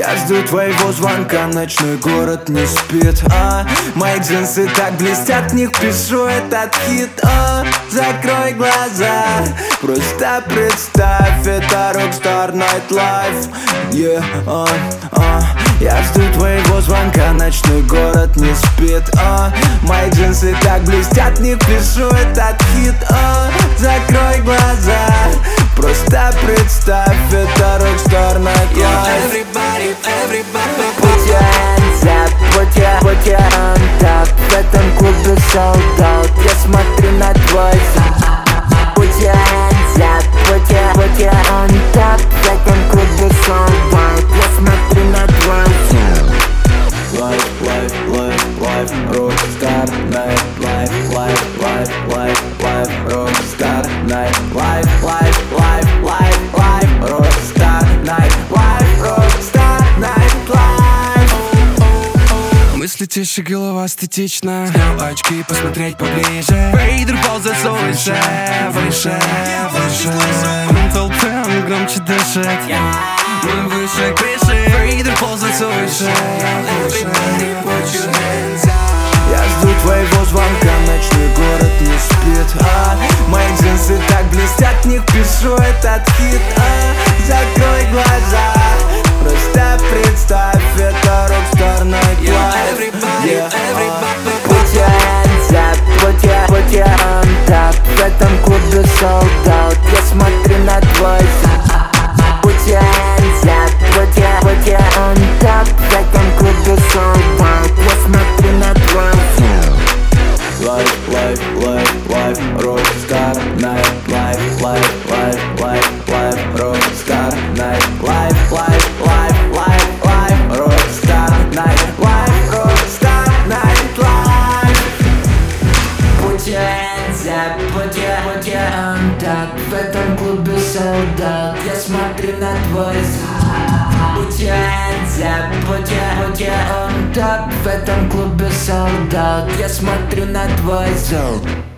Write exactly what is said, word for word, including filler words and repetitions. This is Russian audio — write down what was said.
Я жду твоего звонка, ночной город не спит, а мои джинсы так блестят, в них пишу этот хит, а закрой глаза, просто представь, это Rockstar Night Life, yeah, а, а. Я жду твоего звонка, ночной город не спит, а мои джинсы так блестят, в них пишу этот хит, а закрой глаза, просто представь, это Rockstar Night Life. Everybody, everybody, Put your hands up, put your, put your on top. В этом клубе sold out, я смотрю на твой зад. Put your hands up, put your, put your on top. В этом клубе sold out, я смотрю на твой зад. Life, life, life, life, Rockstar Night Life, life, life, life, life, Rockstar Night Life, life, life, life, life, Rockstar Night Life, Rockstar Night Life. мысли тише, голова статична. Снял очки, посмотреть поближе. Рейдер ползает все выше, выше, выше. В толпе он громче дышит. Мы выше крыши. Рейдер ползает все выше, выше. Я жду твоего звонка, ночной город не спит, а мои джинсы так блестят, в них пишу этот хит, а закрой глаза, просто представь, это Rockstar Night Life, yeah, а. Put your hands up, put your, put your on top. В этом клубе sold out, я смотрю на твой зад. Put your hands up, put your, put your on top. В этом клубе sold out, я смотрю на твой зад. Life, life, life, life, Rockstar Night Life, life, life, life, life, Rockstar Night Life, life, life, life, life, Rockstar Night Life, Rockstar Night Life. Put your hands up, put your, put your on top. В этом клубе sold out, я смотрю на твой зад. Put your hands up, put your, put your on top. В этом клубе sold out, я смотрю на твой зад.